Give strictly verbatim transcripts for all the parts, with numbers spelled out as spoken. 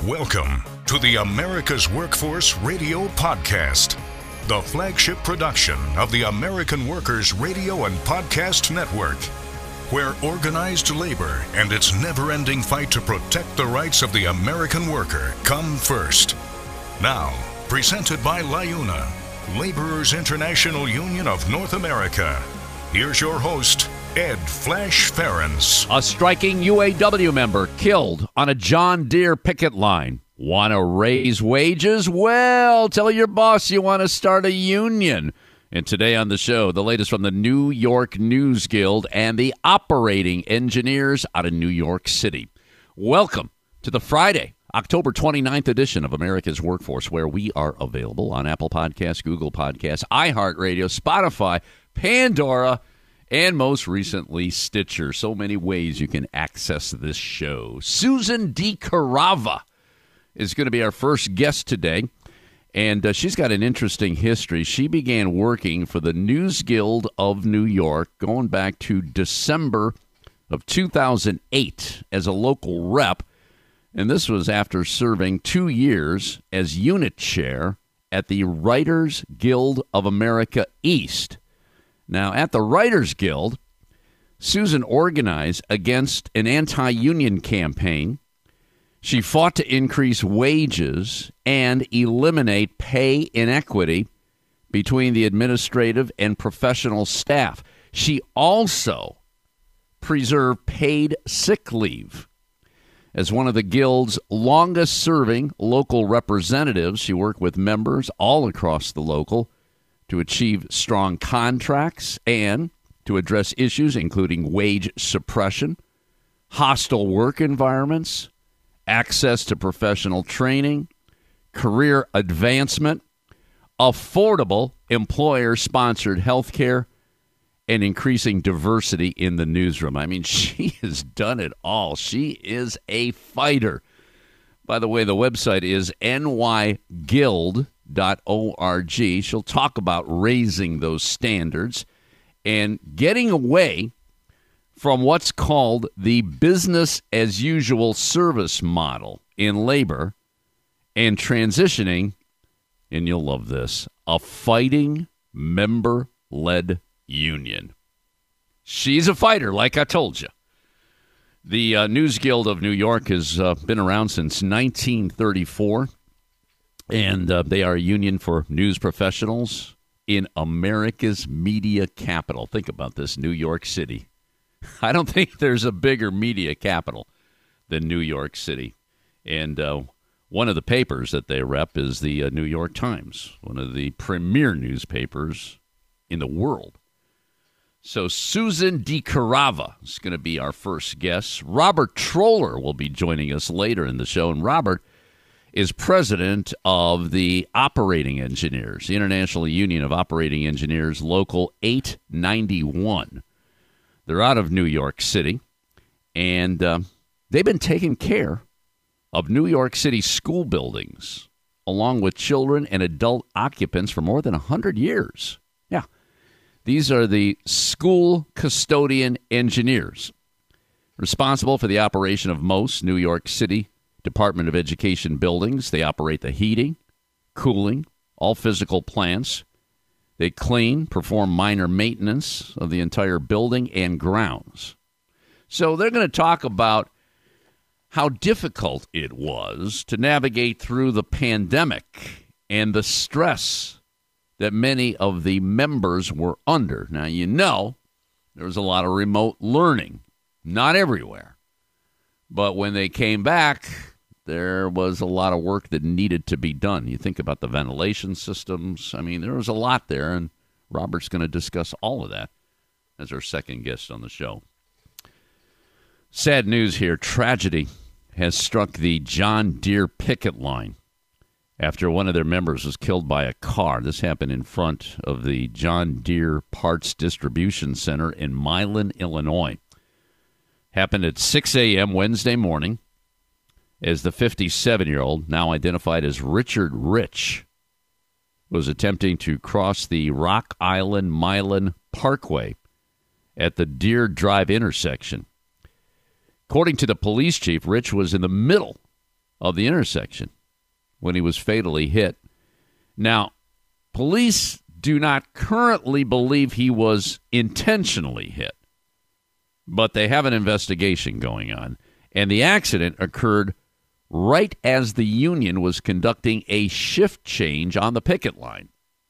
Welcome to the America's Workforce Radio Podcast, the flagship production of the American Workers Radio and Podcast Network, where organized labor and its never-ending fight to protect the rights of the American worker come first. Now, presented by LIUNA, Laborers International Union of North America. Here's your host, Ed Flash Ferenc. A striking U A W member killed on a John Deere picket line. Want to raise wages? Well, tell your boss you want to start a union. And today on the show, the latest from the New York News Guild and the operating engineers out of New York City. Welcome to the Friday, October twenty-ninth edition of America's Workforce, where we are available on Apple Podcasts, Google Podcasts, iHeartRadio, Spotify, Pandora, and most recently, Stitcher. So many ways you can access this show. Susan DeCarava is going to be our first guest today, and uh, she's got an interesting history. She began working for the News Guild of New York going back to December of two thousand eight as a local rep, and this was after serving two years as unit chair at the Writers Guild of America East. Now, at the Writers Guild, Susan organized against an anti-union campaign. She fought to increase wages and eliminate pay inequity between the administrative and professional staff. She also preserved paid sick leave. As one of the Guild's longest-serving local representatives, she worked with members all across the local to achieve strong contracts and to address issues including wage suppression, hostile work environments, access to professional training, career advancement, affordable employer-sponsored health care, and increasing diversity in the newsroom. I mean, she has done it all. She is a fighter. By the way, the website is N Y guild dot org. She'll talk about raising those standards and getting away from what's called the business-as-usual service model in labor and transitioning, and you'll love this, a fighting member-led union. She's a fighter, like I told you. The uh, News Guild of New York has uh, been around since nineteen thirty-four, and uh, they are a union for news professionals in America's media capital. Think about this, New York City. I don't think there's a bigger media capital than New York City. And uh, one of the papers that they rep is the uh, New York Times, one of the premier newspapers in the world. So Susan DeCarava is going to be our first guest. Robert Troller will be joining us later in the show. And Robert is president of the Operating Engineers, the International Union of Operating Engineers, Local eight ninety-one. They're out of New York City, and uh, they've been taking care of New York City school buildings, along with children and adult occupants for more than one hundred years. Yeah. These are the school custodian engineers responsible for the operation of most New York City Department of Education buildings. They operate the heating, cooling, all physical plants. They clean, perform minor maintenance of the entire building and grounds. So they're going to talk about how difficult it was to navigate through the pandemic and the stress that many of the members were under. Now, you know, there was a lot of remote learning, not everywhere. But when they came back, there was a lot of work that needed to be done. You think about the ventilation systems. I mean, there was a lot there, and Robert's going to discuss all of that as our second guest on the show. Sad news here. Tragedy has struck the John Deere picket line after one of their members was killed by a car. This happened in front of the John Deere Parts Distribution Center in Milan, Illinois. Happened at six a.m. Wednesday morning as the fifty-seven-year-old, now identified as Richard Rich, was attempting to cross the Rock Island Milan Parkway at the Deer Drive intersection. According to the police chief, Rich was in the middle of the intersection when he was fatally hit. Now, police do not currently believe he was intentionally hit, but they have an investigation going on. And the accident occurred right as the union was conducting a shift change on the picket line.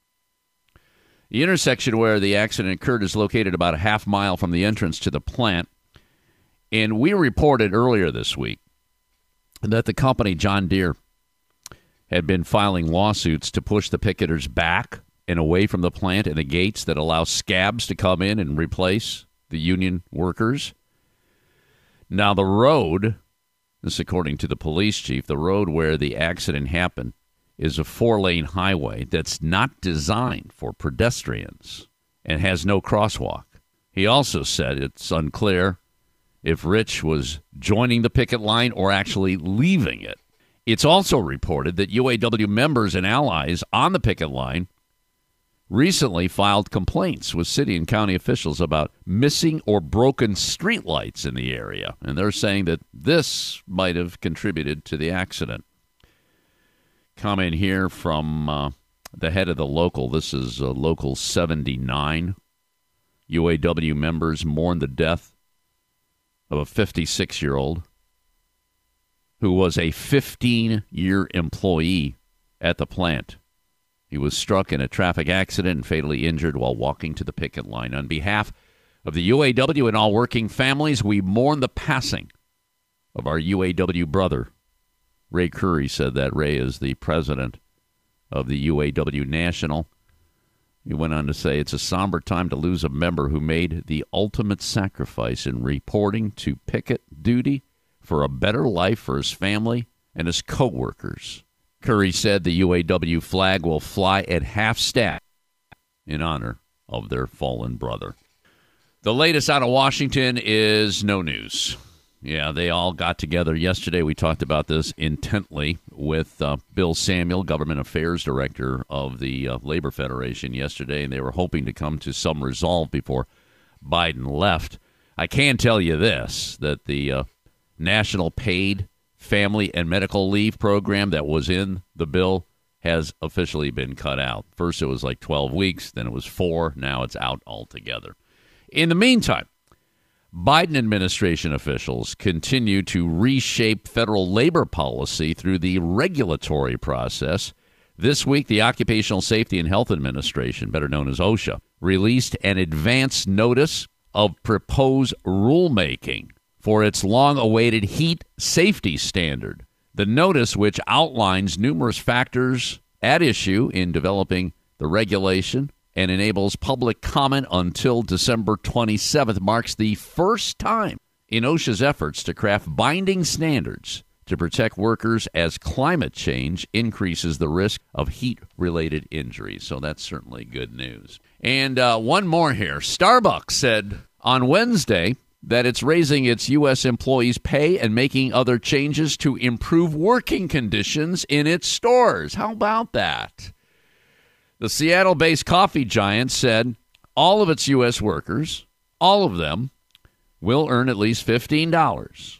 The intersection where the accident occurred is located about a half mile from the entrance to the plant. And we reported earlier this week that the company, John Deere, had been filing lawsuits to push the picketers back and away from the plant and the gates that allow scabs to come in and replace the union workers. Now, the road, this according to the police chief, the road where the accident happened is a four-lane highway that's not designed for pedestrians and has no crosswalk. He also said it's unclear if Rich was joining the picket line or actually leaving it. It's also reported that U A W members and allies on the picket line recently filed complaints with city and county officials about missing or broken streetlights in the area, and they're saying that this might have contributed to the accident. Comment here from uh, the head of the local. This is uh, Local seventy-nine. U A W members mourn the death of a fifty-six-year-old who was a fifteen-year employee at the plant. He was struck in a traffic accident and fatally injured while walking to the picket line. On behalf of the U A W and all working families, we mourn the passing of our U A W brother. Ray Curry said that. Ray is the president of the U A W National. He went on to say, it's a somber time to lose a member who made the ultimate sacrifice in reporting to picket duty for a better life for his family and his co-workers. Curry said the U A W flag will fly at half-staff in honor of their fallen brother. The latest out of Washington is no news. Yeah, they all got together yesterday. We talked about this intently with uh, Bill Samuel, Government Affairs Director of the uh, Labor Federation yesterday, and they were hoping to come to some resolve before Biden left. I can tell you this, that the uh, National Paid Family and Medical Leave program that was in the bill has officially been cut out. First it was like twelve weeks, then it was four, now it's out altogether. In the meantime, Biden administration officials continue to reshape federal labor policy through the regulatory process. This week, the Occupational Safety and Health Administration, better known as OSHA, released an advance notice of proposed rulemaking for its long-awaited heat safety standard. The notice, which outlines numerous factors at issue in developing the regulation and enables public comment until December twenty-seventh, marks the first time in OSHA's efforts to craft binding standards to protect workers as climate change increases the risk of heat-related injuries. So that's certainly good news. And uh, one more here. Starbucks said on Wednesday that it's raising its U S employees' pay and making other changes to improve working conditions in its stores. How about that? The Seattle-based coffee giant said all of its U S workers, all of them, will earn at least fifteen dollars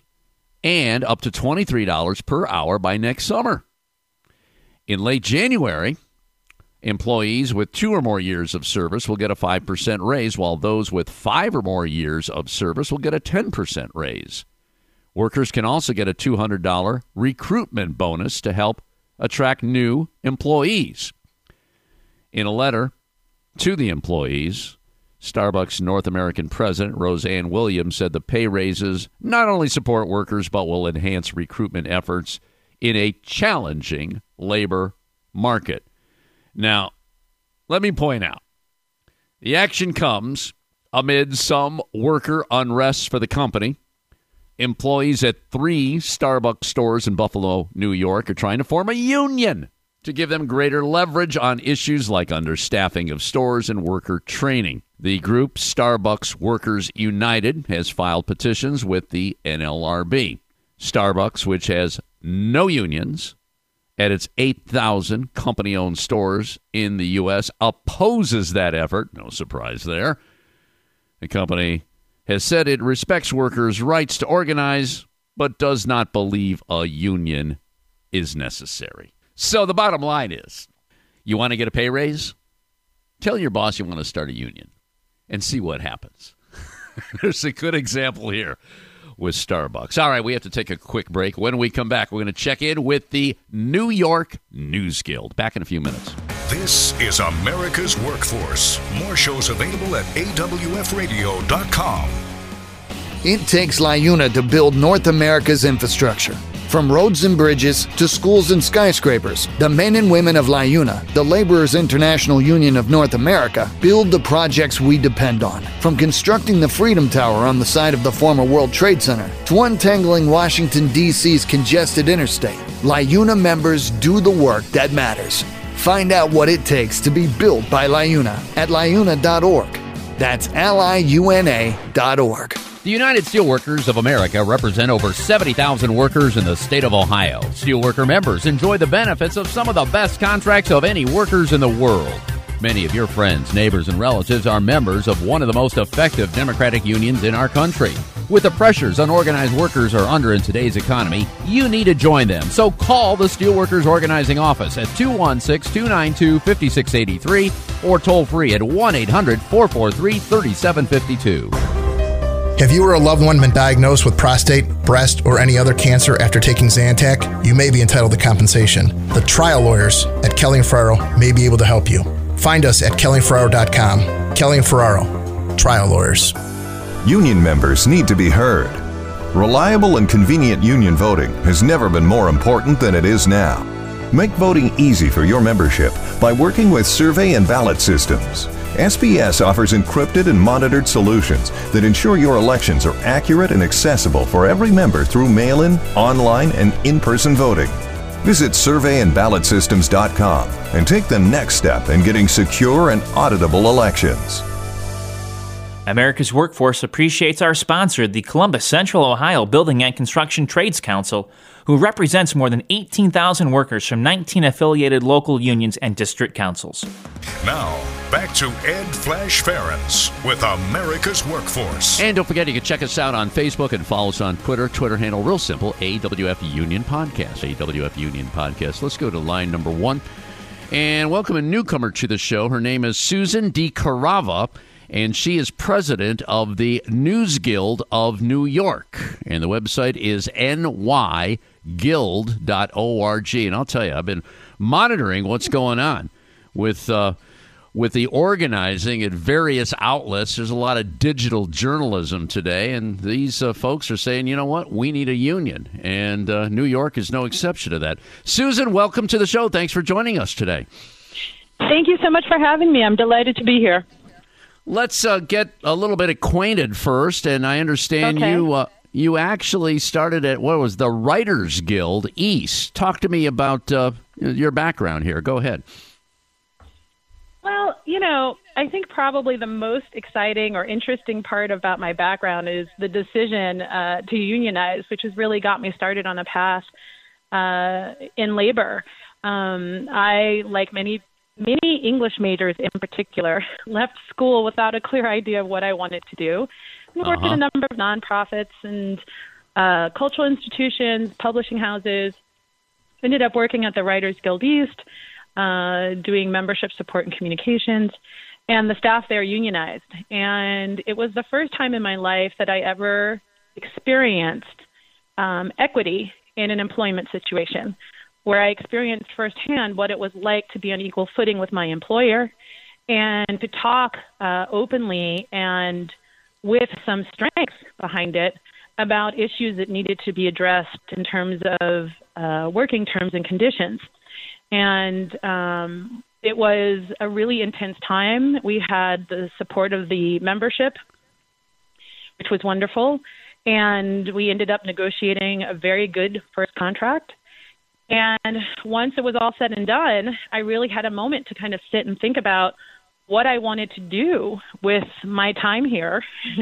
and up to twenty-three dollars per hour by next summer. In late January, employees with two or more years of service will get a five percent raise, while those with five or more years of service will get a ten percent raise. Workers can also get a two hundred dollars recruitment bonus to help attract new employees. In a letter to the employees, Starbucks North American President Roseanne Williams said the pay raises not only support workers but will enhance recruitment efforts in a challenging labor market. Now, let me point out, the action comes amid some worker unrest for the company. Employees at three Starbucks stores in Buffalo, New York, are trying to form a union to give them greater leverage on issues like understaffing of stores and worker training. The group, Starbucks Workers United, has filed petitions with the N L R B. Starbucks, which has no unions at its eight thousand company-owned stores in the U S, opposes that effort. No surprise there. The company has said it respects workers' rights to organize, but does not believe a union is necessary. So the bottom line is, you want to get a pay raise? Tell your boss you want to start a union and see what happens. There's a good example here with Starbucks. All right, we have to take a quick break. When we come back, we're going to check in with the New York News Guild. Back in a few minutes. This is America's Workforce. More shows available at A W F radio dot com. It takes LiUNA to build North America's infrastructure. From roads and bridges to schools and skyscrapers, the men and women of LiUNA, the Laborers International Union of North America, build the projects we depend on. From constructing the Freedom Tower on the site of the former World Trade Center to untangling Washington, D C's congested interstate, LiUNA members do the work that matters. Find out what it takes to be built by LiUNA at liuna dot org. That's L I U N A dot org. The United Steelworkers of America represent over seventy thousand workers in the state of Ohio. Steelworker members enjoy the benefits of some of the best contracts of any workers in the world. Many of your friends, neighbors, and relatives are members of one of the most effective democratic unions in our country. With the pressures unorganized workers are under in today's economy, you need to join them. So call the Steelworkers Organizing Office at two one six, two nine two, five six eight three or toll free at one eight hundred, four four three, three seven five two. Have you or a loved one been diagnosed with prostate, breast, or any other cancer after taking Zantac? You may be entitled to compensation. The trial lawyers at Kelly and Ferraro may be able to help you. Find us at kelly and ferraro dot com. Kelly and Ferraro, trial lawyers. Union members need to be heard. Reliable and convenient union voting has never been more important than it is now. Make voting easy for your membership by working with survey and ballot systems. S B S offers encrypted and monitored solutions that ensure your elections are accurate and accessible for every member through mail-in, online, and in-person voting. Visit survey and ballot systems dot com and take the next step in getting secure and auditable elections. America's Workforce appreciates our sponsor, the Columbus Central Ohio Building and Construction Trades Council, who represents more than eighteen thousand workers from nineteen affiliated local unions and district councils. Now, back to Ed Flash Ferentz with America's Workforce. And don't forget, you can check us out on Facebook and follow us on Twitter. Twitter handle, real simple, A W F Union Podcast. A W F Union Podcast. Let's go to line number one. And welcome a newcomer to the show. Her name is Susan DeCarava, and she is president of the News Guild of New York. And the website is N Y guild dot org. And I'll tell you, I've been monitoring what's going on with uh, with the organizing at various outlets. There's a lot of digital journalism today, and these uh, folks are saying, you know what, we need a union. And uh, New York is no exception to that. Susan, welcome to the show. Thanks for joining us today. Thank you so much for having me. I'm delighted to be here. Let's uh, get a little bit acquainted first, and I understand okay. you uh, you actually started at, what was the Writers Guild East. Talk to me about uh, your background here. Go ahead. Well, you know, I think probably the most exciting or interesting part about my background is the decision uh, to unionize, which has really got me started on a path uh, in labor. Um, I, like many Many English majors in particular, left school without a clear idea of what I wanted to do. I worked Uh-huh. at a number of nonprofits and uh, cultural institutions, publishing houses. Ended up working at the Writers Guild East, uh, doing membership support and communications, and the staff there unionized. And it was the first time in my life that I ever experienced um, equity in an employment situation, where I experienced firsthand what it was like to be on equal footing with my employer and to talk uh, openly and with some strength behind it about issues that needed to be addressed in terms of uh, working terms and conditions. And um, it was a really intense time. We had the support of the membership, which was wonderful. And we ended up negotiating a very good first contract. And once it was all said and done, I really had a moment to kind of sit and think about what I wanted to do with my time here.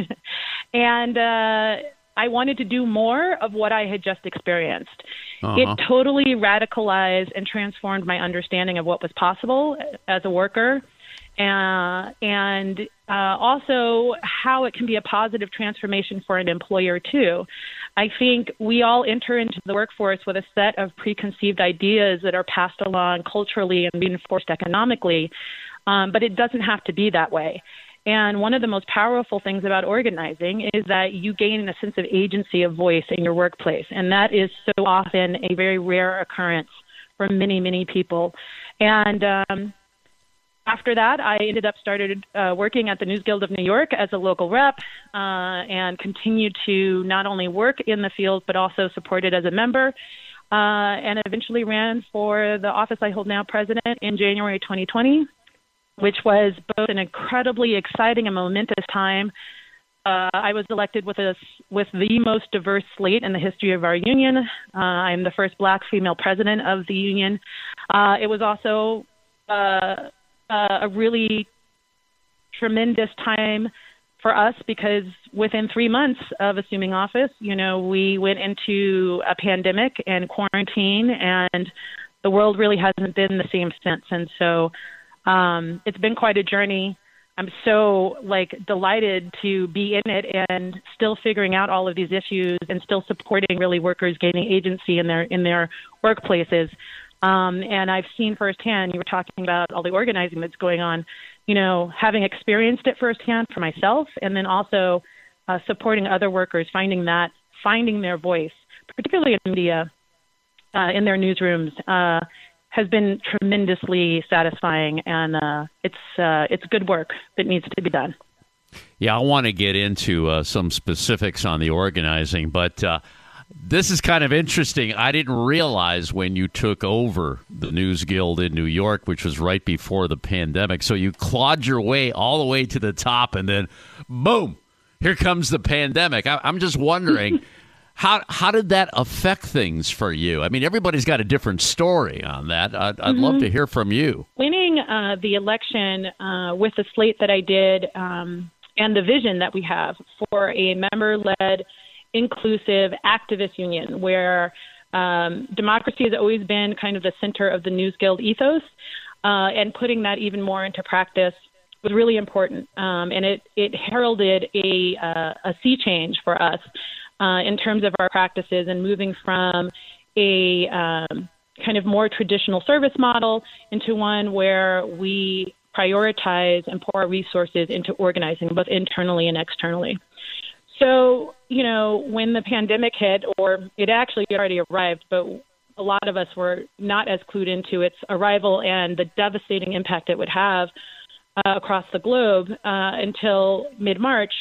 and uh, I wanted to do more of what I had just experienced. Uh-huh. It totally radicalized and transformed my understanding of what was possible as a worker uh, and uh, also how it can be a positive transformation for an employer, too. I think we all enter into the workforce with a set of preconceived ideas that are passed along culturally and reinforced economically, um, but it doesn't have to be that way. And one of the most powerful things about organizing is that you gain a sense of agency of voice in your workplace. And that is so often a very rare occurrence for many, many people. And um, after that, I ended up started uh, working at the News Guild of New York as a local rep uh, and continued to not only work in the field, but also support it as a member. Uh, and eventually ran for the office I hold now, president, in January twenty twenty. Which was both an incredibly exciting and momentous time. Uh, I was elected with a, with the most diverse slate in the history of our union. Uh, I'm the first Black female president of the union. Uh, it was also uh, uh, a really tremendous time for us because within three months of assuming office, you know, we went into a pandemic and quarantine, and the world really hasn't been the same since. And so Um, it's been quite a journey. I'm so like delighted to be in it and still figuring out all of these issues and still supporting really workers gaining agency in their in their workplaces. Um, and I've seen firsthand, you were talking about all the organizing that's going on, you know, having experienced it firsthand for myself, and then also uh, supporting other workers, finding that, finding their voice, particularly in media, uh, in their newsrooms, uh, has been tremendously satisfying, and uh, it's uh, it's good work that needs to be done. Yeah, I want to get into uh, some specifics on the organizing, but uh, this is kind of interesting. I didn't realize when you took over the News Guild in New York, which was right before the pandemic, so you clawed your way all the way to the top, and then, boom, here comes the pandemic. I- I'm just wondering... How how did that affect things for you? I mean, everybody's got a different story on that. I'd, I'd mm-hmm. love to hear from you. Winning uh, the election uh, with the slate that I did um, and the vision that we have for a member-led, inclusive, activist union where um, democracy has always been kind of the center of the News Guild ethos, uh, and putting that even more into practice was really important. Um, and it, it heralded a, uh, a sea change for us. Uh, in terms of our practices and moving from a um, kind of more traditional service model into one where we prioritize and pour our resources into organizing both internally and externally. So, you know, when the pandemic hit, or it actually already arrived, but a lot of us were not as clued into its arrival and the devastating impact it would have uh, across the globe uh, until mid-March,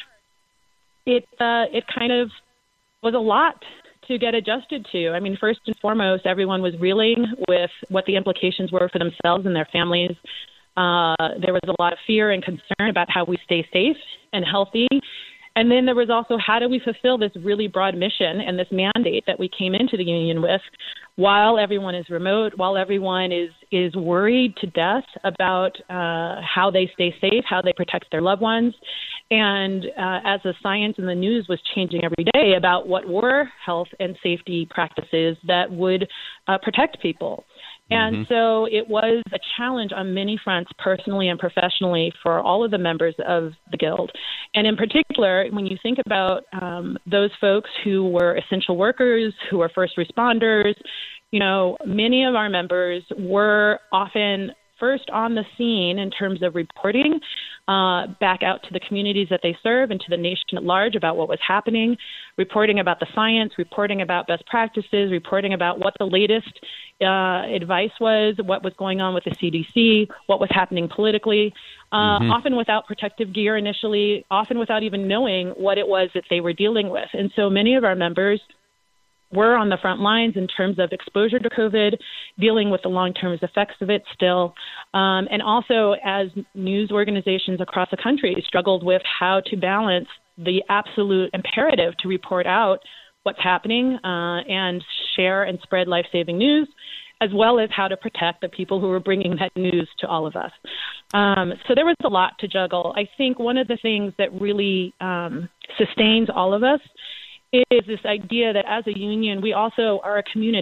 it uh, it kind of was a lot to get adjusted to. I mean, first and foremost, everyone was reeling with what the implications were for themselves and their families. Uh, there was a lot of fear and concern about how we stay safe and healthy. And then there was also, how do we fulfill this really broad mission and this mandate that we came into the union with while everyone is remote, while everyone is, is worried to death about uh, how they stay safe, how they protect their loved ones. And uh, as the science and the news was changing every day about what were health and safety practices that would uh, protect people. And mm-hmm. so it was a challenge on many fronts, personally and professionally, for all of the members of the Guild. And in particular, when you think about um, those folks who were essential workers, who were first responders, you know, many of our members were often first on the scene in terms of reporting uh, back out to the communities that they serve and to the nation at large about what was happening, reporting about the science, reporting about best practices, reporting about what the latest uh, advice was, what was going on with the C D C, what was happening politically, uh, mm-hmm. often without protective gear initially, often without even knowing what it was that they were dealing with. And so many of our members were on the front lines in terms of exposure to COVID, dealing with the long-term effects of it still, um, and also as news organizations across the country struggled with how to balance the absolute imperative to report out what's happening uh, and share and spread life-saving news, as well as how to protect the people who were bringing that news to all of us. Um, so there was a lot to juggle. I think one of the things that really um, sustains all of us is this idea that as a union, we also are a community.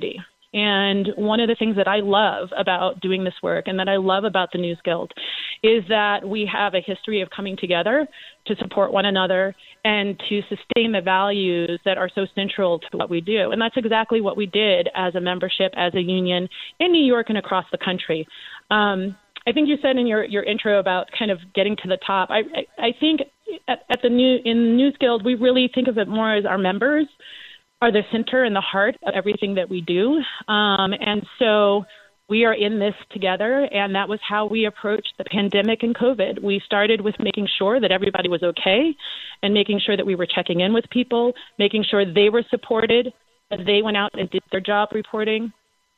And one of the things that I love about doing this work and that I love about the News Guild is that we have a history of coming together to support one another and to sustain the values that are so central to what we do. And that's exactly what we did as a membership, as a union in New York and across the country. Um, I think you said in your, your intro about kind of getting to the top. I, I, I think at, at the new in the News Guild, we really think of it more as our members are the center and the heart of everything that we do. Um, and so we are in this together, and that was how we approached the pandemic and COVID. We started with making sure that everybody was okay and making sure that we were checking in with people, making sure they were supported as they went out and did their job reporting.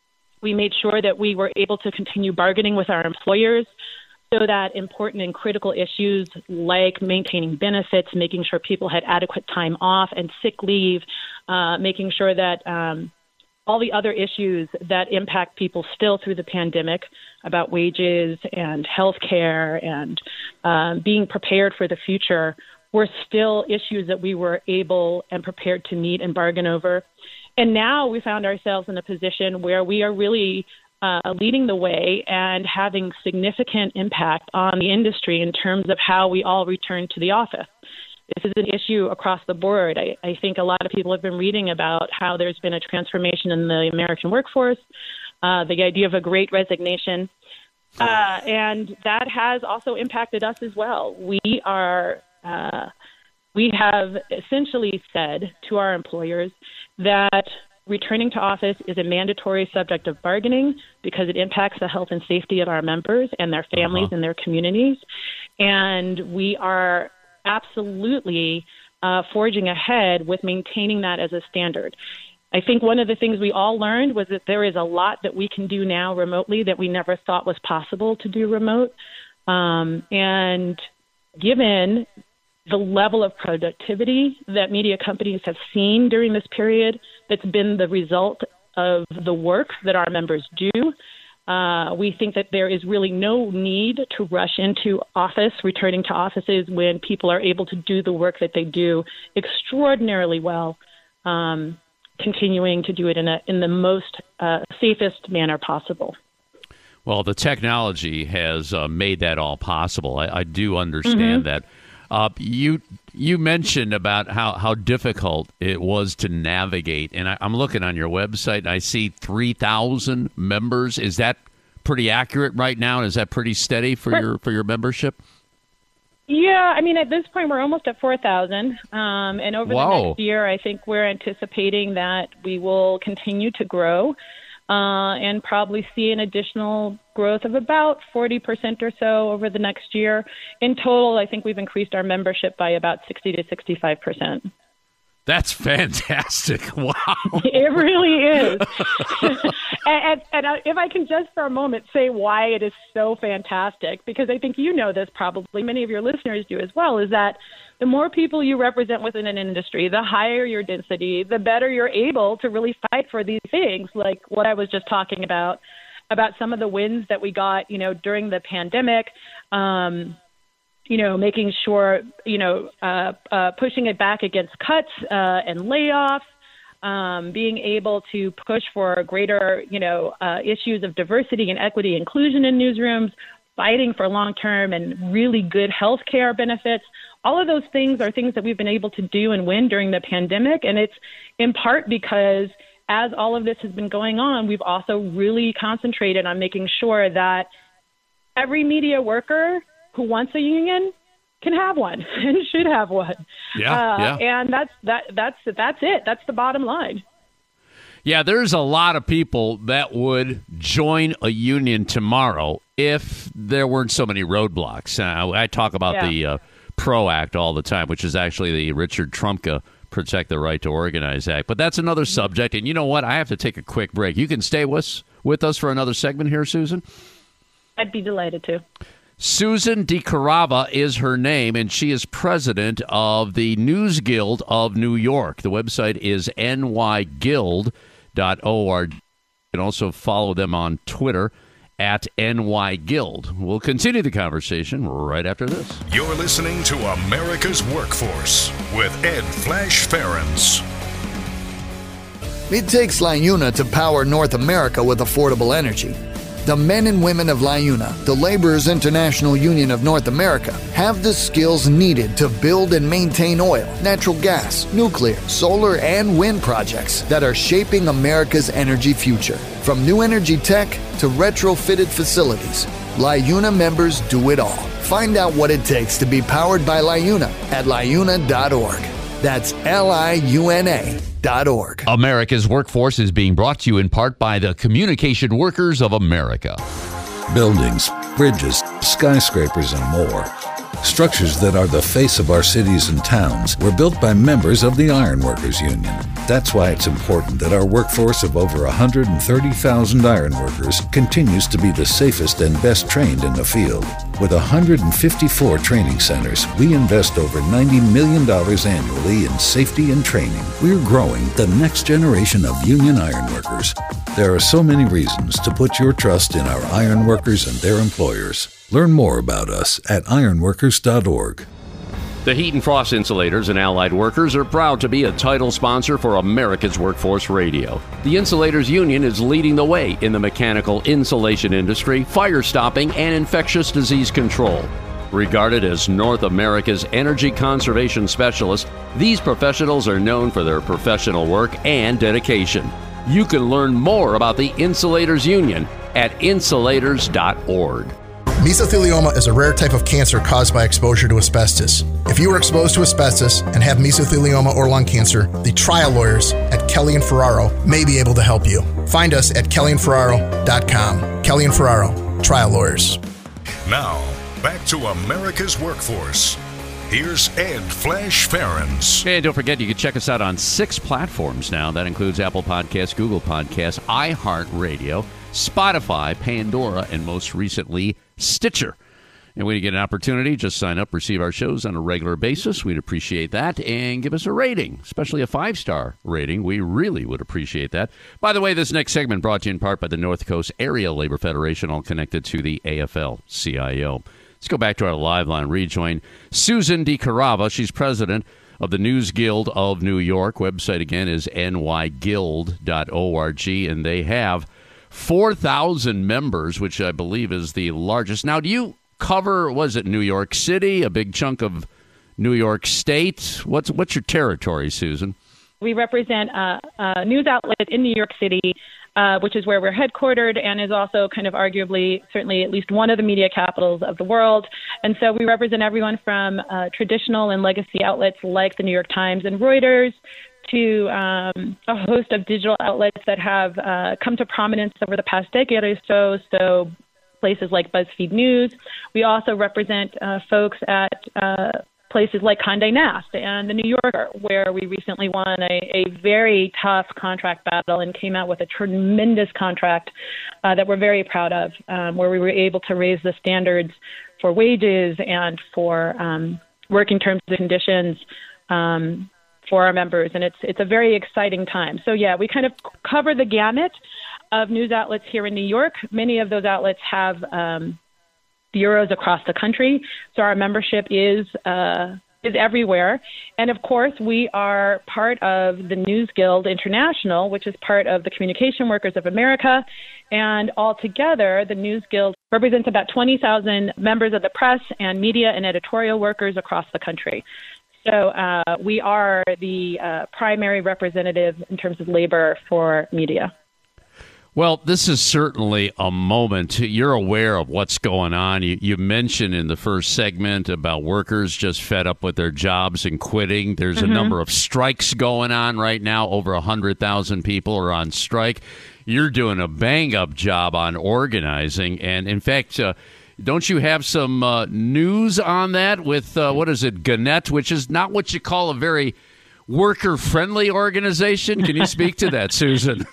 We made sure that we were able to continue bargaining with our employers so that important and critical issues like maintaining benefits, making sure people had adequate time off and sick leave, uh, making sure that um, all the other issues that impact people still through the pandemic about wages and health care and um, being prepared for the future were still issues that we were able and prepared to meet and bargain over. And now we found ourselves in a position where we are really Uh, leading the way and having significant impact on the industry in terms of how we all return to the office. This is an issue across the board. I, I think a lot of people have been reading about how there's been a transformation in the American workforce, uh, the idea of a great resignation, uh, and that has also impacted us as well. We are, uh, we have essentially said to our employers that returning to office is a mandatory subject of bargaining because it impacts the health and safety of our members and their families uh-huh. and their communities. And we are absolutely uh, forging ahead with maintaining that as a standard. I think one of the things we all learned was that there is a lot that we can do now remotely that we never thought was possible to do remote. Um, and given the level of productivity that media companies have seen during this period, that's been the result of the work that our members do. Uh, we think that there is really no need to rush into office, returning to offices when people are able to do the work that they do extraordinarily well, um, continuing to do it in a in the most uh, safest manner possible. Well, the technology has uh, made that all possible. I, I do understand mm-hmm. that. Uh, you you mentioned about how, how difficult it was to navigate, and I, I'm looking on your website, and I see three thousand members. Is that pretty accurate right now? Is that pretty steady for your for your membership? Yeah, I mean, at this point, we're almost at four thousand, um, and over Whoa. the next year, I think we're anticipating that we will continue to grow. Uh, and probably see an additional growth of about forty percent or so over the next year. In total, I think we've increased our membership by about sixty to sixty-five percent. That's fantastic. Wow. It really is. and and, and if I can just for a moment say why it is so fantastic, because I think you know this probably, many of your listeners do as well, is that the more people you represent within an industry, the higher your density, the better you're able to really fight for these things, like what I was just talking about, about some of the wins that we got, you know, during the pandemic, um, you know, making sure, you know, uh, uh, pushing it back against cuts uh, and layoffs, um, being able to push for greater, you know, uh, issues of diversity and equity inclusion in newsrooms, fighting for long-term and really good health care benefits. All of those things are things that we've been able to do and win during the pandemic. And it's in part because as all of this has been going on, we've also really concentrated on making sure that every media worker who wants a union can have one and should have one. Yeah, uh, yeah. And that's that. That's that's it. That's the bottom line. Yeah, there's a lot of people that would join a union tomorrow if there weren't so many roadblocks. Uh, I talk about yeah. the uh, PRO Act all the time, which is actually the Richard Trumka Protect the Right to Organize Act. But that's another subject. And you know what? I have to take a quick break. You can stay with, with us for another segment here, Susan? I'd be delighted to. Susan DeCarava is her name, and she is president of the News Guild of New York. The website is N Y guild dot org. You can also follow them on Twitter at N Y Guild. We'll continue the conversation right after this. You're listening to America's Workforce with Ed Flash Ferens. It takes LiUNA to power North America with affordable energy. The men and women of LiUNA, the Laborers International Union of North America, have the skills needed to build and maintain oil, natural gas, nuclear, solar, and wind projects that are shaping America's energy future. From new energy tech to retrofitted facilities, LiUNA members do it all. Find out what it takes to be powered by LiUNA at liuna dot org. That's L I U N A dot org. America's Workforce is being brought to you in part by the Communication Workers of America. Buildings, bridges, skyscrapers, and more. Structures that are the face of our cities and towns were built by members of the Ironworkers Union. That's why it's important that our workforce of over one hundred thirty thousand ironworkers continues to be the safest and best trained in the field. With one hundred fifty-four training centers, we invest over ninety million dollars annually in safety and training. We're growing the next generation of union ironworkers. There are so many reasons to put your trust in our ironworkers and their employers. Learn more about us at ironworkers dot org. The Heat and Frost Insulators and Allied Workers are proud to be a title sponsor for America's Workforce Radio. The Insulators Union is leading the way in the mechanical insulation industry, fire stopping, and infectious disease control. Regarded as North America's energy conservation specialists, these professionals are known for their professional work and dedication. You can learn more about the Insulators Union at insulators dot org. Mesothelioma is a rare type of cancer caused by exposure to asbestos. If you were exposed to asbestos and have mesothelioma or lung cancer, the trial lawyers at Kelly and Ferraro may be able to help you. Find us at kelly and ferraro dot com. Kelly and Ferraro, trial lawyers. Now, back to America's Workforce. Here's Ed Flash Ferens. And don't forget, you can check us out on six platforms now. That includes Apple Podcasts, Google Podcasts, iHeartRadio, Spotify, Pandora, and most recently, Stitcher. And when you get an opportunity, just sign up, receive our shows on a regular basis. We'd appreciate that. And give us a rating, especially a five-star rating. We really would appreciate that. By the way, this next segment brought to you in part by the North Coast Area Labor Federation, all connected to the A F L C I O. Let's go back to our live line. Rejoin Susan DeCarava. She's president of the News Guild of New York. Website, again, is n y guild dot org. And they have four thousand members, which I believe is the largest. Now, do you cover, was it New York City, a big chunk of New York State? What's what's your territory, Susan? We represent a, a news outlet in New York City, uh, which is where we're headquartered and is also kind of arguably, certainly at least one of the media capitals of the world. And so we represent everyone from uh, traditional and legacy outlets like the New York Times and Reuters to um, a host of digital outlets that have uh, come to prominence over the past decade or so, so places like BuzzFeed News. We also represent uh, folks at uh, places like Condé Nast and The New Yorker, where we recently won a, a very tough contract battle and came out with a tremendous contract uh, that we're very proud of, um, where we were able to raise the standards for wages and for um, working terms and conditions um, for our members. And it's it's a very exciting time. So, yeah, we kind of cover the gamut of news outlets here in New York. Many of those outlets have um, bureaus across the country. So our membership is uh, is everywhere. And, of course, we are part of the News Guild International, which is part of the Communication Workers of America. And altogether, the News Guild represents about twenty thousand members of the press and media and editorial workers across the country. So uh, we are the uh, primary representative in terms of labor for media. Well, this is certainly a moment. You're aware of what's going on. You, you mentioned in the first segment about workers just fed up with their jobs and quitting. There's mm-hmm. a number of strikes going on right now. Over one hundred thousand people are on strike. You're doing a bang-up job on organizing. And, in fact, uh, don't you have some uh, news on that with, uh, what is it, Gannett, which is not what you call a very worker-friendly organization? Can you speak to that, Susan?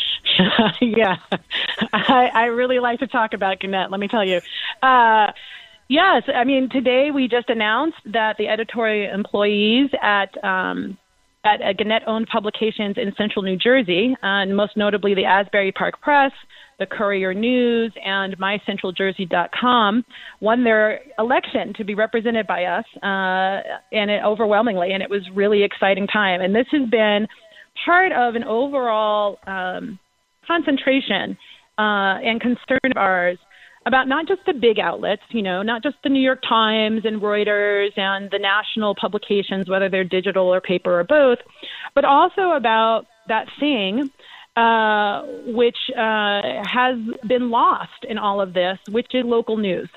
yeah, I, I really like to talk about Gannett, let me tell you. Uh, yes, I mean, today we just announced that the editorial employees at um, at uh, Gannett-owned publications in central New Jersey, uh, and most notably the Asbury Park Press, the Courier News, and my central jersey dot com, won their election to be represented by us, uh, and it, overwhelmingly, and it was really exciting time. And this has been part of an overall um, concentration uh, and concern of ours about not just the big outlets, you know, not just the New York Times and Reuters and the national publications, whether they're digital or paper or both, but also about that thing uh, which uh, has been lost in all of this, which is local news.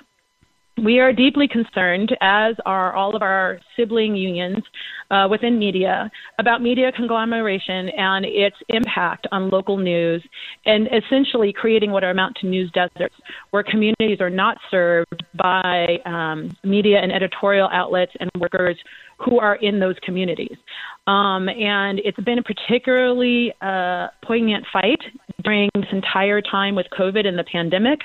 We are deeply concerned, as are all of our sibling unions uh, within media, about media conglomeration and its impact on local news, and essentially creating what are amount to news deserts, where communities are not served by um, media and editorial outlets and workers who are in those communities. Um, and it's been a particularly uh, poignant fight during this entire time with COVID and the pandemic.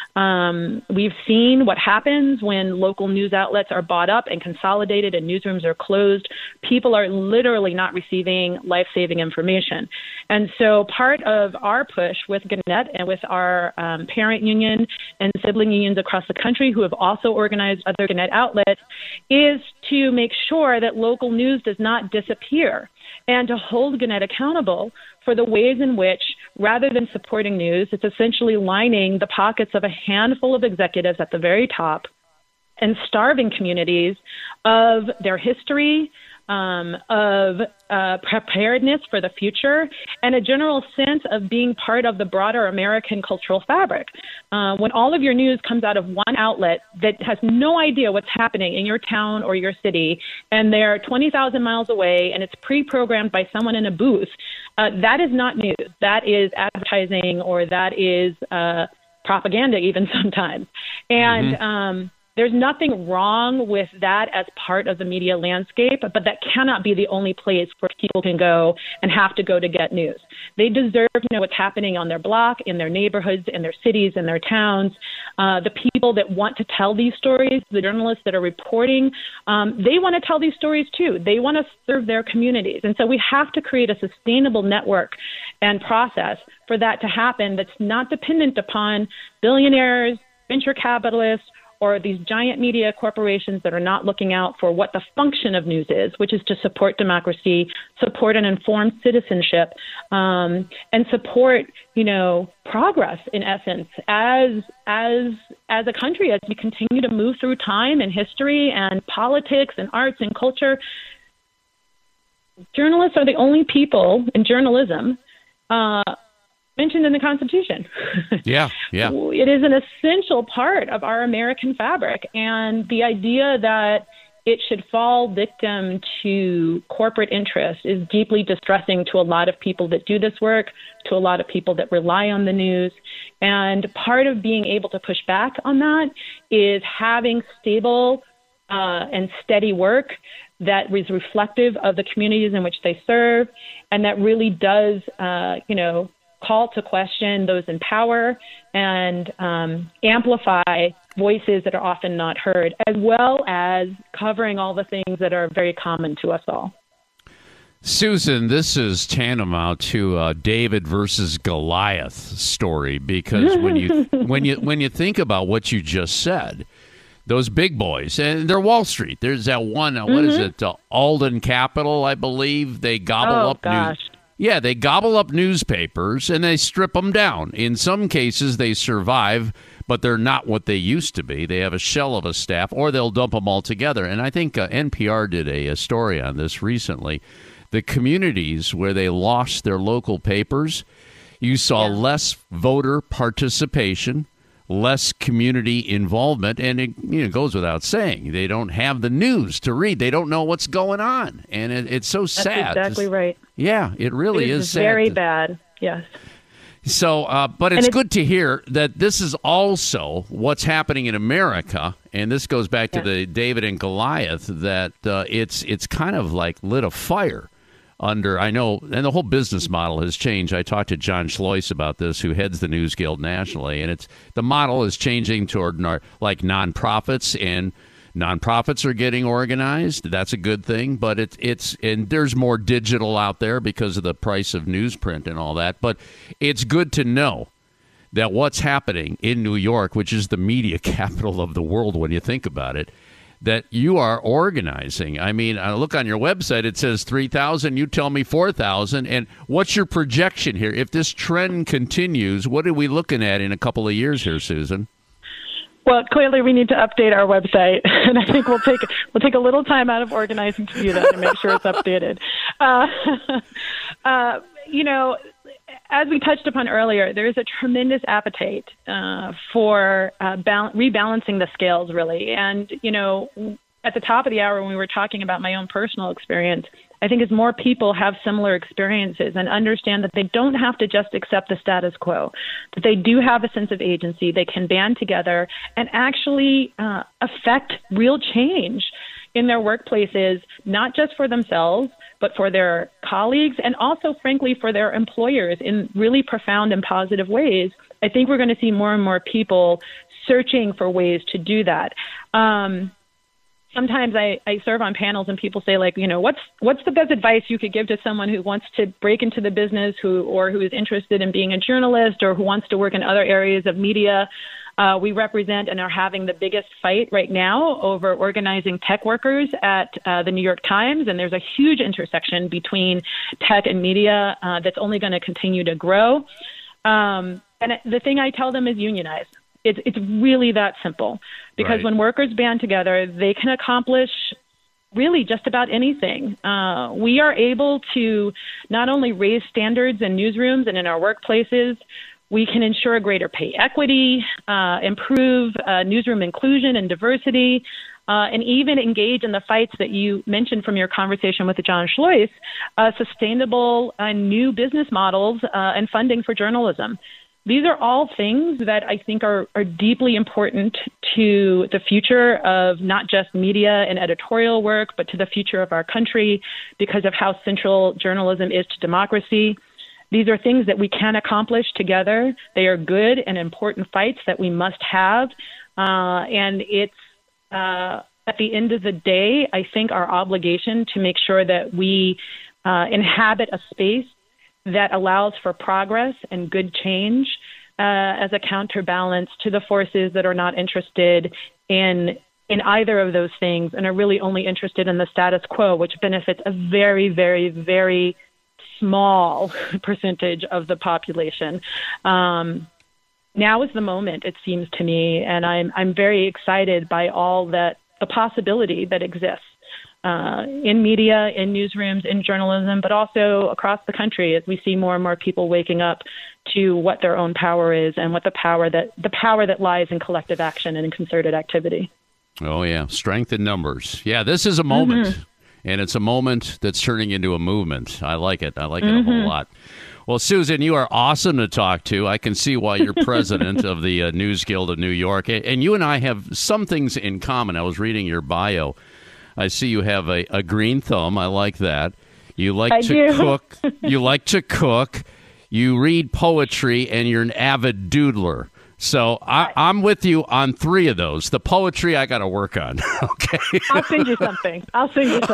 Um, we've seen what happens when local news outlets are bought up and consolidated and newsrooms are closed. People are literally not receiving life-saving information. And so part of our push with Gannett and with our um, parent union and sibling unions across the country who have also organized other Gannett outlets is to make sure that local news does not disappear and to hold Gannett accountable for the ways in which, rather than supporting news, it's essentially lining the pockets of a handful of executives at the very top and starving communities of their history, um, of uh, preparedness for the future, and a general sense of being part of the broader American cultural fabric. Uh, when all of your news comes out of one outlet that has no idea what's happening in your town or your city, and they're twenty thousand miles away, and it's pre-programmed by someone in a booth, uh, that is not news. That is advertising, or that is uh, propaganda even sometimes. And mm-hmm. um, there's nothing wrong with that as part of the media landscape, but that cannot be the only place where people can go and have to go to get news. They deserve to know what's happening on their block, in their neighborhoods, in their cities, in their towns. Uh, the people that want to tell these stories, the journalists that are reporting, um, they want to tell these stories too. They want to serve their communities. And so we have to create a sustainable network and process for that to happen that's not dependent upon billionaires, venture capitalists, or these giant media corporations that are not looking out for what the function of news is, which is to support democracy, support an informed citizenship, um, and support, you know, progress in essence as as as a country as we continue to move through time and history and politics and arts and culture. Journalists are the only people in journalism Uh, mentioned in the Constitution. Yeah, yeah. It is an essential part of our American fabric. And the idea that it should fall victim to corporate interest is deeply distressing to a lot of people that do this work, to a lot of people that rely on the news. And part of being able to push back on that is having stable uh, and steady work that is reflective of the communities in which they serve, and that really does, uh, you know, call to question those in power and um, amplify voices that are often not heard, as well as covering all the things that are very common to us all. Susan, this is tantamount to a David versus Goliath story, because when you when you when you think about what you just said, those big boys, and they're Wall Street. There's that one. Uh, mm-hmm. What is it? Uh, Alden Capital, I believe. They gobble oh, up. Gosh. News- Yeah, they gobble up newspapers and they strip them down. In some cases, they survive, but they're not what they used to be. They have a shell of a staff, or they'll dump them all together. And I think uh, N P R did a, a story on this recently. The communities where they lost their local papers, you saw yeah. less voter participation, less community involvement, and it you know, goes without saying, they don't have the news to read. They don't know what's going on, and it, it's so That's sad. exactly right. Yeah, it really it is, is sad. very bad, yes. So, uh, but it's, it's good to hear that this is also what's happening in America, and this goes back to yeah. the David and Goliath, that uh, it's it's kind of like lit a fire under, I know, and the whole business model has changed. I talked to John Schlois about this, who heads the News Guild nationally, and it's the model is changing toward like nonprofits, and nonprofits are getting organized. That's a good thing, but it's it's and there's more digital out there because of the price of newsprint and all that. But it's good to know that what's happening in New York, which is the media capital of the world when you think about it, that you are organizing. I mean, I look on your website, it says three thousand. You tell me four thousand. And what's your projection here? If this trend continues, what are we looking at in a couple of years here, Susan? Well, clearly we need to update our website, and I think we'll take we'll take a little time out of organizing to do that and make sure it's updated. Uh, uh, you know, as we touched upon earlier, there is a tremendous appetite uh, for uh, bal- rebalancing the scales, really. And, you know, at the top of the hour when we were talking about my own personal experience, I think as more people have similar experiences and understand that they don't have to just accept the status quo, that they do have a sense of agency, they can band together and actually uh, affect real change in their workplaces, not just for themselves, but for their colleagues and also, frankly, for their employers in really profound and positive ways. I think we're going to see more and more people searching for ways to do that. Um, sometimes I, I serve on panels and people say, like, you know, what's what's the best advice you could give to someone who wants to break into the business, who or who is interested in being a journalist or who wants to work in other areas of media? Uh, we represent and are having the biggest fight right now over organizing tech workers at uh, the New York Times. And there's a huge intersection between tech and media uh, that's only going to continue to grow. Um, and the thing I tell them is unionize. It's, it's really that simple, because Right. when workers band together, they can accomplish really just about anything. Uh, we are able to not only raise standards in newsrooms and in our workplaces, we can ensure greater pay equity, uh, improve uh, newsroom inclusion and diversity, uh, and even engage in the fights that you mentioned from your conversation with John Schlois, uh, sustainable uh, new business models uh, and funding for journalism. These are all things that I think are, are deeply important to the future of not just media and editorial work, but to the future of our country because of how central journalism is to democracy. These are things that we can accomplish together. They are good and important fights that we must have. Uh, and it's, uh, at the end of the day, I think our obligation to make sure that we uh, inhabit a space that allows for progress and good change uh, as a counterbalance to the forces that are not interested in in either of those things and are really only interested in the status quo, which benefits a very, very, very small percentage of the population. Um, now is the moment, it seems to me, and I'm I'm very excited by all that the possibility that exists uh, in media, in newsrooms, in journalism, but also across the country as we see more and more people waking up to what their own power is and what the power that the power that lies in collective action and in concerted activity. Oh, yeah. Strength in numbers. Yeah, this is a moment. Mm-hmm. And it's a moment that's turning into a movement. I like it. I like it Mm-hmm. a whole lot. Well, Susan, you are awesome to talk to. I can see why you're president of the uh, News Guild of New York. And you and I have some things in common. I was reading your bio. I see you have a, a green thumb. I like that. You like I to do. cook. You like to cook. You read poetry, and you're an avid doodler. So I, I'm with you on three of those. The poetry I got to work on. Okay. I'll send you something. I'll send you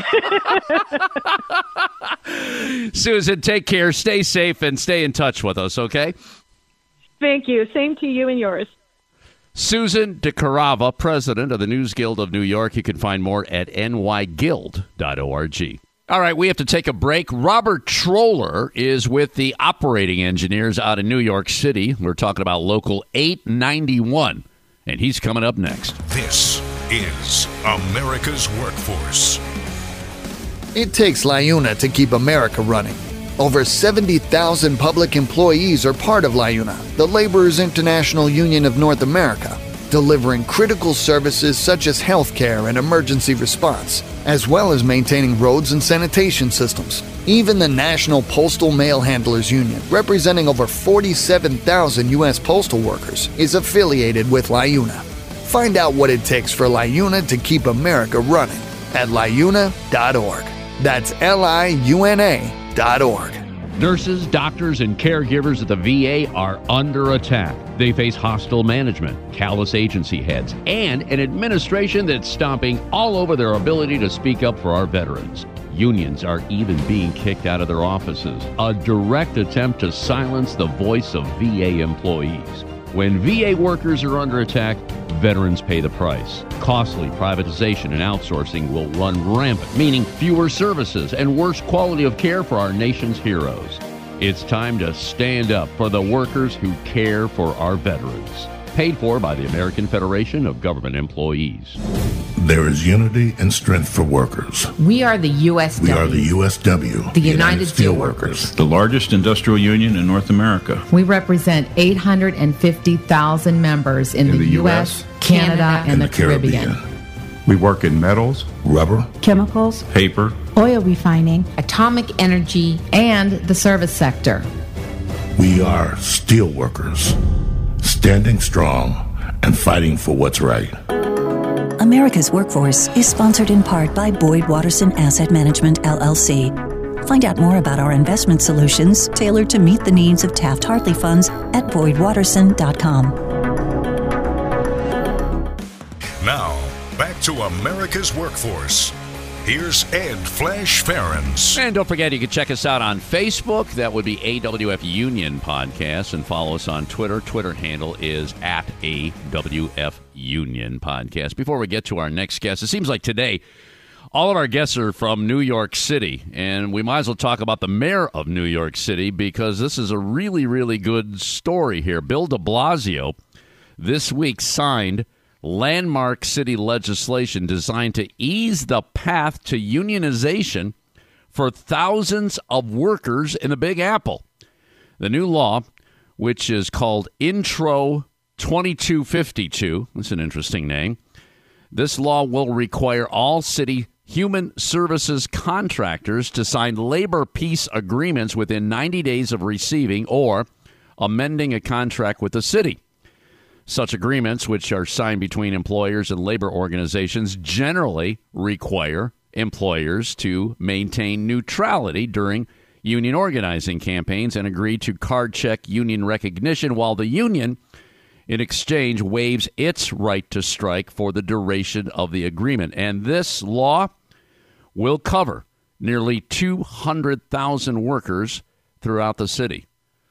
something. Susan, take care. Stay safe and stay in touch with us, okay? Thank you. Same to you and yours. Susan DeCarava, president of the News Guild of New York. You can find more at n y guild dot org. All right, we have to take a break. Robert Troller is with the operating engineers out in New York City. We're talking about Local eight ninety-one, and he's coming up next. This is America's Workforce. It takes LIUNA to keep America running. Over seventy thousand public employees are part of LIUNA, the Laborers International Union of North America, delivering critical services such as healthcare and emergency response, as well as maintaining roads and sanitation systems. Even the National Postal Mail Handlers Union, representing over forty-seven thousand U S postal workers, is affiliated with LIUNA. Find out what it takes for LIUNA to keep America running at liuna dot org. That's L I U N A dot org. Nurses, doctors, and caregivers at the V A are under attack. They face hostile management, callous agency heads, and an administration that's stomping all over their ability to speak up for our veterans. Unions are even being kicked out of their offices, a direct attempt to silence the voice of V A employees. When V A workers are under attack, veterans pay the price. Costly privatization and outsourcing will run rampant, meaning fewer services and worse quality of care for our nation's heroes. It's time to stand up for the workers who care for our veterans. Paid for by the American Federation of Government Employees. There is unity and strength for workers. We are the U S W. We are the U S W. The, the United, United Steelworkers. The largest industrial union in North America. We represent eight hundred fifty thousand members in, in the, the U S, Canada, Canada and, and the, the Caribbean. Caribbean. We work in metals, rubber, chemicals, paper, oil refining, atomic energy, and the service sector. We are steelworkers, standing strong and fighting for what's right. America's Workforce is sponsored in part by Boyd Watterson Asset Management, L L C. Find out more about our investment solutions tailored to meet the needs of Taft-Hartley funds at boyd watterson dot com. Now, back to America's Workforce. Here's Ed Flash Ferens. And don't forget, you can check us out on Facebook. That would be A W F Union Podcast. And follow us on Twitter. Twitter handle is at A W F Union Podcast. Before we get to our next guest, it seems like today all of our guests are from New York City. And we might as well talk about the mayor of New York City because this is a really, really good story here. Bill de Blasio this week signed landmark city legislation designed to ease the path to unionization for thousands of workers in the Big Apple. The new law, which is called Intro twenty-two fifty-two, that's an interesting name. This law will require all city human services contractors to sign labor peace agreements within ninety days of receiving or amending a contract with the city. Such agreements, which are signed between employers and labor organizations, generally require employers to maintain neutrality during union organizing campaigns and agree to card-check union recognition, while the union, in exchange, waives its right to strike for the duration of the agreement. And this law will cover nearly two hundred thousand workers throughout the city.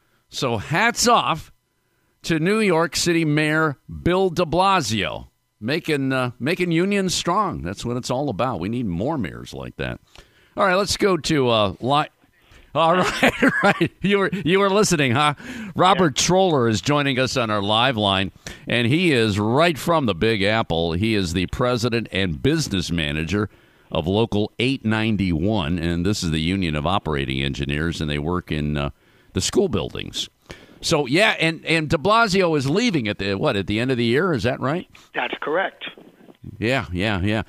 So hats off to New York City Mayor Bill de Blasio, making uh, making unions strong. That's what it's all about. We need more mayors like that. All right, let's go to uh, li- All right, right. You were you were listening, huh? Robert yeah. Troller is joining us on our live line, and he is right from the Big Apple. He is the president and business manager of Local eight ninety-one, and this is the Union of Operating Engineers, and they work in uh, the school buildings. So, yeah, and, and de Blasio is leaving at the, what, at the end of the year? Is that right? That's correct. Yeah, yeah, yeah.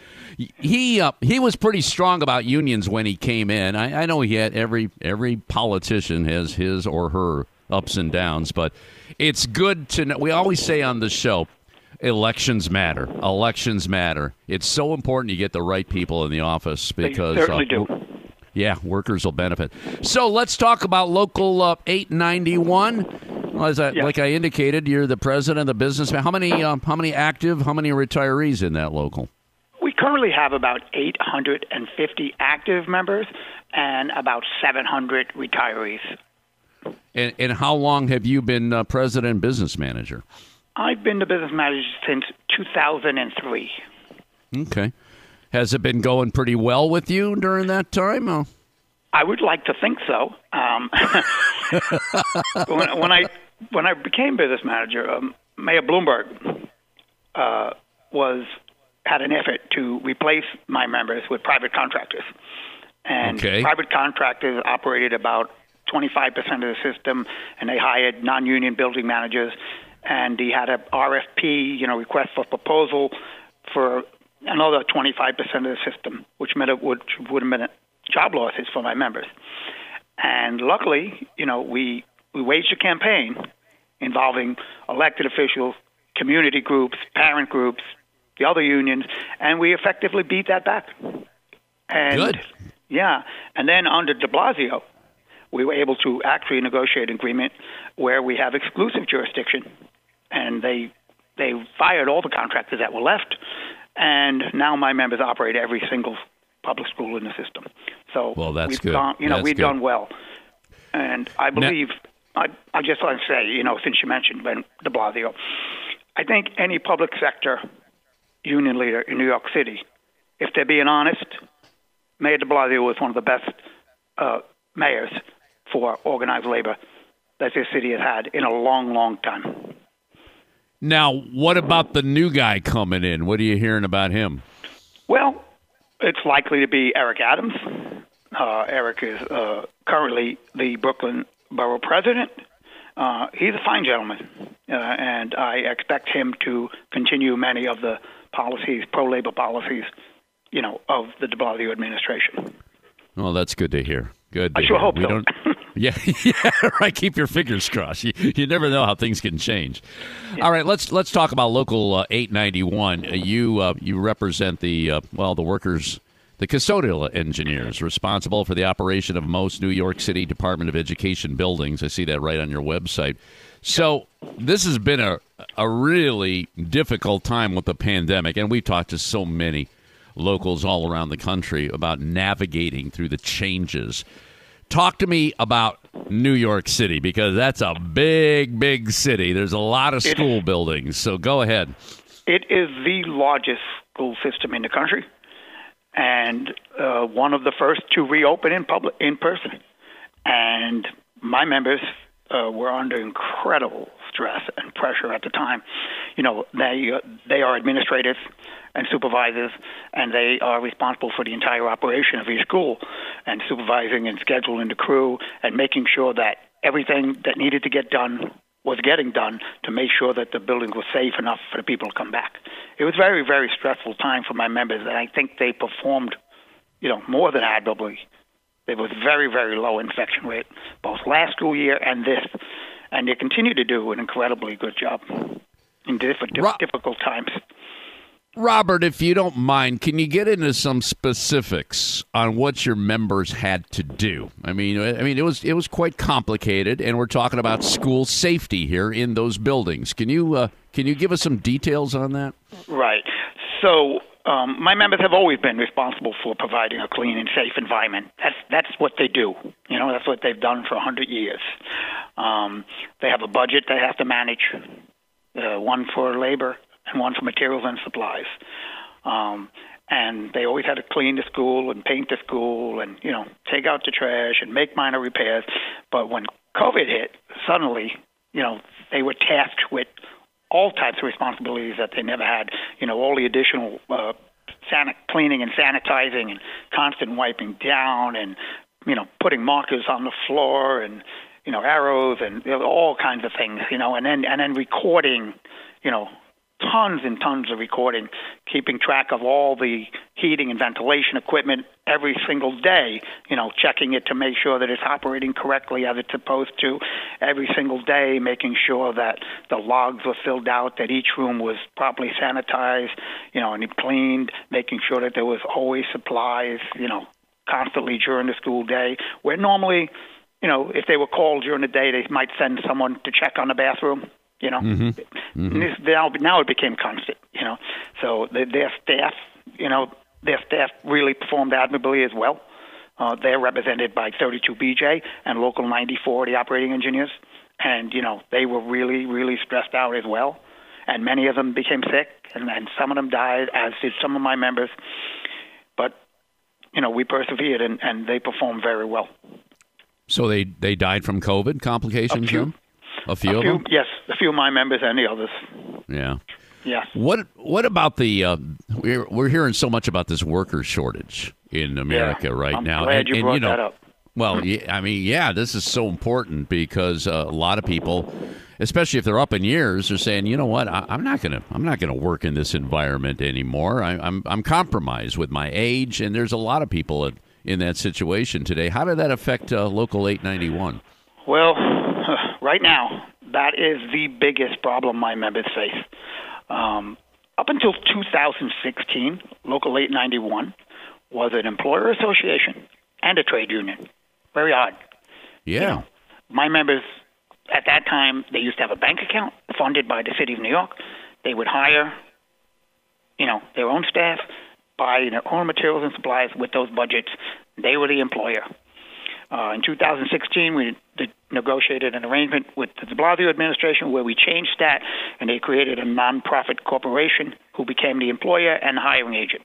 He uh, he was pretty strong about unions when he came in. I, I know he had every every politician has his or her ups and downs, but it's good to know. We always say on the show, elections matter. Elections matter. It's so important you get the right people in the office because they certainly uh, do. Yeah, workers will benefit. So let's talk about Local uh, eight ninety-one. Well, as I, yeah. Like I indicated, you're the president of the business. How many um, how many active, how many retirees in that local? We currently have about eight hundred fifty active members and about seven hundred retirees. And, and how long have you been uh, president and business manager? I've been the business manager since two thousand three. Okay. Has it been going pretty well with you during that time? Oh. I would like to think so. Um, when, when I when I became business manager, um, Mayor Bloomberg uh, was had an effort to replace my members with private contractors, and okay. private contractors operated about twenty-five percent of the system, and they hired non-union building managers, and he had a R F P, you know, request for proposal for another twenty-five percent of the system, which meant it would would have been job losses for my members. And luckily, you know, we we waged a campaign involving elected officials, community groups, parent groups, the other unions, and we effectively beat that back. And Good. Yeah, and then under de Blasio, we were able to actually negotiate an agreement where we have exclusive jurisdiction, and they they fired all the contractors that were left. And now my members operate every single public school in the system. So well, that's we've good. Gone, you know, that's we've good. done well. And I believe, now, I, I just want to say, you know, since you mentioned Ben de Blasio, I think any public sector union leader in New York City, if they're being honest, Mayor de Blasio was one of the best uh, mayors for organized labor that this city has had in a long, long time. Now, what about the new guy coming in? What are you hearing about him? Well, it's likely to be Eric Adams. Uh, Eric is uh, currently the Brooklyn Borough President. Uh, he's a fine gentleman, uh, and I expect him to continue many of the policies, pro-labor policies, you know, of the de Blasio administration. Well, that's good to hear. Good. To I sure hear. hope we so. Don't, yeah, yeah, right. Keep your fingers crossed. You, you never know how things can change. Yeah. All right, let's let's talk about Local uh, eight ninety-one. Uh, you uh, you represent the uh, well the workers, the custodial engineers responsible for the operation of most New York City Department of Education buildings. I see that right on your website. So this has been a a really difficult time with the pandemic, and we've talked to so many locals all around the country about navigating through the changes. Talk to me about New York City, because that's a big, big city. There's a lot of school it, buildings, so go ahead. It is the largest school system in the country, and uh, one of the first to reopen in public, in person. And my members uh, were under incredible stress and pressure at the time. You know, they uh, they are administrators and supervisors, and they are responsible for the entire operation of each school, and supervising and scheduling the crew and making sure that everything that needed to get done was getting done to make sure that the building was safe enough for the people to come back. It was a very, very stressful time for my members, and I think they performed, you know, more than admirably. There was very, very low infection rate, both last school year and this, and they continue to do an incredibly good job in diff- Ro- difficult times. Robert, if you don't mind, can you get into some specifics on what your members had to do? I mean, I mean, it was it was quite complicated, and we're talking about school safety here in those buildings. Can you uh, can you give us some details on that? Right. So um, my members have always been responsible for providing a clean and safe environment. That's that's what they do. You know, that's what they've done for a hundred years. Um, they have a budget they have to manage, uh, one for labor and one for materials and supplies. Um, and they always had to clean the school and paint the school and, you know, take out the trash and make minor repairs. But when COVID hit, suddenly, you know, they were tasked with all types of responsibilities that they never had. You know, all the additional uh, san- cleaning and sanitizing and constant wiping down and, you know, putting markers on the floor and, you know, arrows and, you know, all kinds of things, you know, and then and then recording, you know, tons and tons of recording, keeping track of all the heating and ventilation equipment every single day, you know, checking it to make sure that it's operating correctly as it's supposed to every single day, making sure that the logs were filled out, that each room was properly sanitized, you know, and cleaned, making sure that there was always supplies, you know, constantly during the school day, where normally, you know, if they were called during the day, they might send someone to check on the bathroom. You know, mm-hmm. Mm-hmm. This, now, now it became constant, you know. So the, their staff, you know, their staff really performed admirably as well. Uh, they're represented by thirty-two B J and Local ninety-four, the operating engineers. And, you know, they were really, really stressed out as well. And many of them became sick, and, and some of them died, as did some of my members. But, you know, we persevered, and, and they performed very well. So they, they died from COVID complications, A few. then? A few, a of few, them? Yes, a few of my members and the others. Yeah. Yeah. What What about the? Uh, we're we're hearing so much about this worker shortage in America yeah, right I'm now. Glad and, you and, brought you know, that up. Well, yeah, I mean, yeah, this is so important because uh, a lot of people, especially if they're up in years, are saying, you know what, I, I'm not gonna I'm not gonna work in this environment anymore. I, I'm I'm compromised with my age, and there's a lot of people in, in that situation today. How did that affect uh, Local eight ninety-one? Well, right now, that is the biggest problem my members face. Um, up until two thousand sixteen, Local eight ninety-one was an employer association and a trade union. Very odd. Yeah. You know, my members, at that time, they used to have a bank account funded by the city of New York. They would hire, you know, their own staff, buy their own materials and supplies with those budgets. They were the employer. Uh, in two thousand sixteen, we did, negotiated an arrangement with the de Blasio administration where we changed that, and they created a nonprofit corporation who became the employer and hiring agent.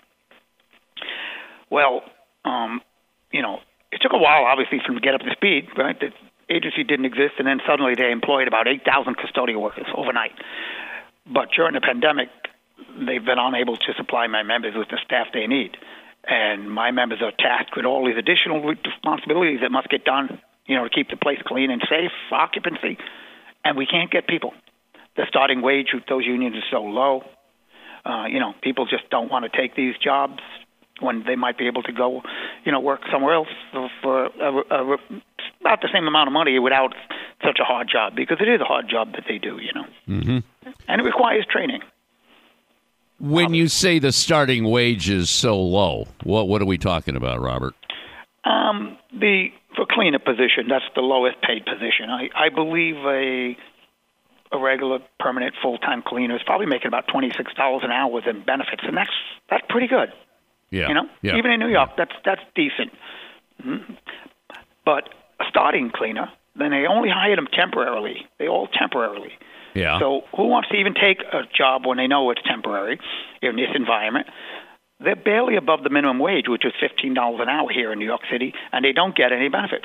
Well, um, you know, it took a while, obviously, for them to get up to speed, right? The agency didn't exist, and then suddenly they employed about eight thousand custodial workers overnight. But during the pandemic, they've been unable to supply my members with the staff they need. And my members are tasked with all these additional responsibilities that must get done, you know, to keep the place clean and safe, occupancy. And we can't get people. The starting wage with those unions is so low. Uh, you know, people just don't want to take these jobs when they might be able to go, you know, work somewhere else for, for a, a, a, about the same amount of money without such a hard job, because it is a hard job that they do, you know. Mm-hmm. And it requires training. When you say the starting wage is so low, what what are we talking about, Robert? Um, the for cleaner position, that's the lowest paid position. I, I believe a a regular, permanent, full-time cleaner is probably making about twenty-six dollars an hour within benefits, and that's that's pretty good. Yeah, you know, yeah. Even in New York, that's that's decent. Mm-hmm. But a starting cleaner, then they only hire them temporarily. They all temporarily. Yeah. So who wants to even take a job when they know it's temporary in this environment? They're barely above the minimum wage, which is fifteen dollars an hour here in New York City, and they don't get any benefits.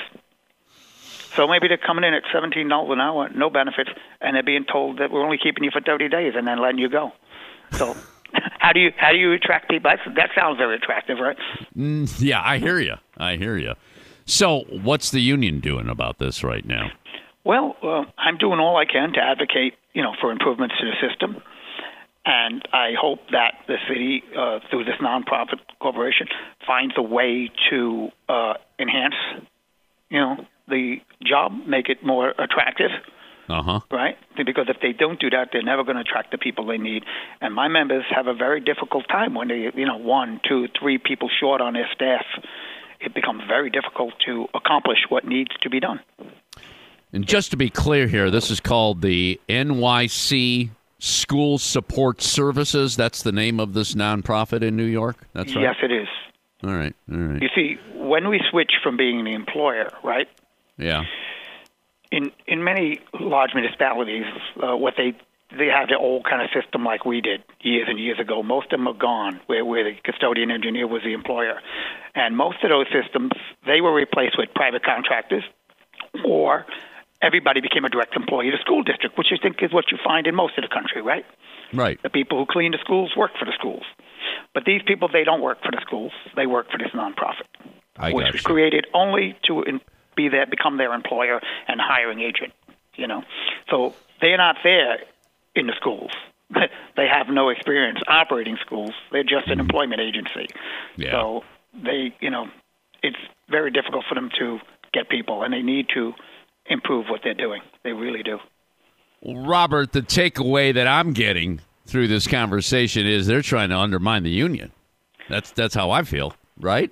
So maybe they're coming in at seventeen dollars an hour, no benefits, and they're being told that we're only keeping you for thirty days and then letting you go. So how do you how do you attract people? That's, that sounds very attractive, right? Mm, yeah, I hear you. I hear you. So what's the union doing about this right now? Well, uh, I'm doing all I can to advocate, you know, for improvements to the system, and I hope that the city, uh, through this nonprofit corporation, finds a way to uh, enhance, you know, the job, make it more attractive. Uh-huh. Right? Because if they don't do that, they're never going to attract the people they need. And my members have a very difficult time when they, you know, one, two, three people short on their staff. It becomes very difficult to accomplish what needs to be done. And just to be clear here, this is called the N Y C School Support Services. That's the name of this nonprofit in New York? That's right? Yes, it is. All right, all right. You see, when we switch from being the employer, right? Yeah. In in many large municipalities, uh, what they they have their old kind of system like we did years and years ago. Most of them are gone, where, where the custodian engineer was the employer. And most of those systems, they were replaced with private contractors, or everybody became a direct employee of the school district, which I think is what you find in most of the country, right? Right. The people who clean the schools work for the schools. But these people, they don't work for the schools. They work for this nonprofit, I which got was you. created only to in, be there, become their employer and hiring agent, you know. So they're not there in the schools. They have no experience operating schools. They're just an employment agency. Yeah. So they, you know, it's very difficult for them to get people, and they need to improve what they're doing. They really do. Robert, the takeaway that I'm getting through this conversation is they're trying to undermine the union. That's that's how I feel, right?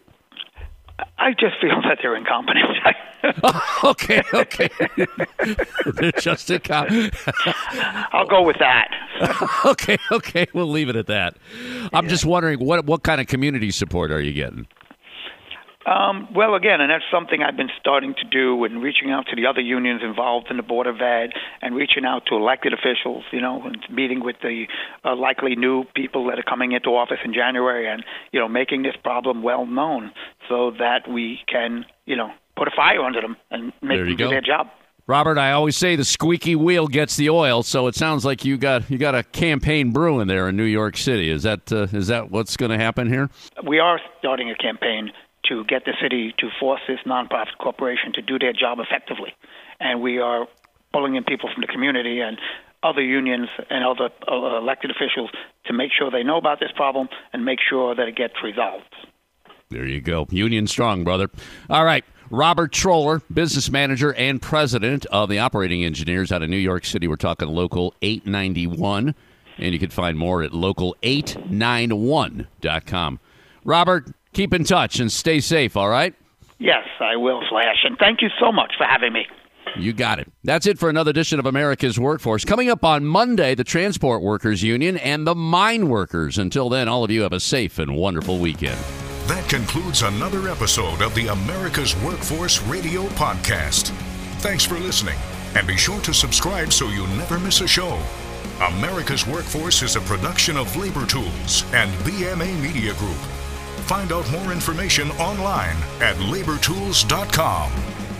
I just feel that they're incompetent. oh, okay, okay. They're just incompetent. I'll go with that. okay, okay. We'll leave it at that. I'm yeah. just wondering, what what kind of community support are you getting? Um, well, again, and that's something I've been starting to do and reaching out to the other unions involved in the Board of Ed and reaching out to elected officials, you know, and meeting with the uh, likely new people that are coming into office in January and, you know, making this problem well known so that we can, you know, put a fire under them and make them do their job. Robert, I always say the squeaky wheel gets the oil, so it sounds like you got you got a campaign brewing there in New York City. Is that uh, is that what's going to happen here? We are starting a campaign to get the city to force this nonprofit corporation to do their job effectively. And we are pulling in people from the community and other unions and other uh, elected officials to make sure they know about this problem and make sure that it gets resolved. There you go. Union strong, brother. All right. Robert Troller, business manager and president of the operating engineers out of New York City. We're talking Local eight ninety-one, and you can find more at local eight ninety-one dot com. Robert, keep in touch and stay safe, all right? Yes, I will, Flash. And thank you so much for having me. You got it. That's it for another edition of America's Workforce. Coming up on Monday, the Transport Workers Union and the Mine Workers. Until then, all of you have a safe and wonderful weekend. That concludes another episode of the America's Workforce Radio Podcast. Thanks for listening, and be sure to subscribe so you never miss a show. America's Workforce is a production of Labor Tools and B M A Media Group. Find out more information online at labor tools dot com.